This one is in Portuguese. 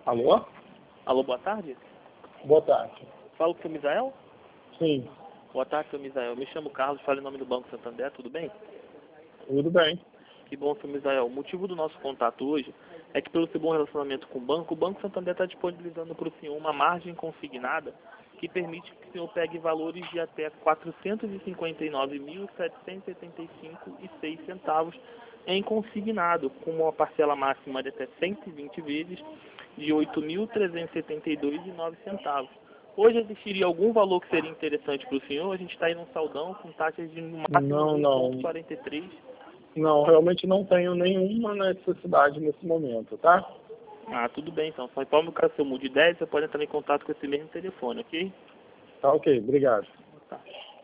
Alô? Alô, boa tarde. Boa tarde. Falo com o seu Misael? Sim, Boa tarde, seu Misael. Me chamo Carlos, falo em nome do Banco Santander, tudo bem? tudo bem. Que bom, seu Misael. O motivo do nosso contato hoje é que, pelo seu bom relacionamento com o Banco Santander está disponibilizando para o senhor uma margem consignada que permite que o senhor pegue valores de até R$ 459.775,06 em consignado, com uma parcela máxima de até 120 vezes de R$ 8.372,09. Hoje existiria algum valor que seria interessante para o senhor? A gente está aí num saldão com taxas de no máximo Não, não. 2,43. Não, realmente não tenho nenhuma necessidade nesse momento, tá? Ah, tudo bem então. Só informe caso seu mude de ideia, você pode entrar em contato com esse mesmo telefone, ok? Tá ok, obrigado. Tá.